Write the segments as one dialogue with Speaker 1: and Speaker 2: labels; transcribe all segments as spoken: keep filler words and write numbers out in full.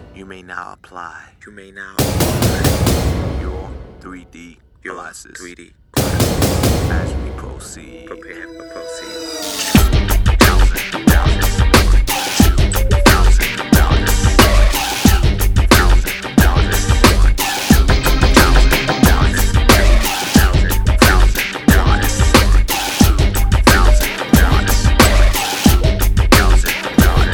Speaker 1: You may now apply.
Speaker 2: You may now apply
Speaker 1: your three D
Speaker 2: your
Speaker 1: glasses
Speaker 2: three D
Speaker 1: as we proceed.
Speaker 2: Prepare for proceed.
Speaker 1: Thousand dollars. Two thousand dollars. Two thousand dollars. Two thousand dollars. Thousand thousand dollars. Two thousand dollars. Two thousand dollars.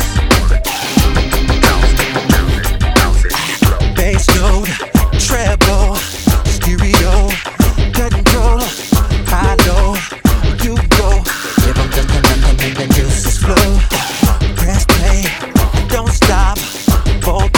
Speaker 3: Bass note, treble, stereo, control, high low, you go. Give 'em just enough to make the juices flow. Press play, don't stop, fold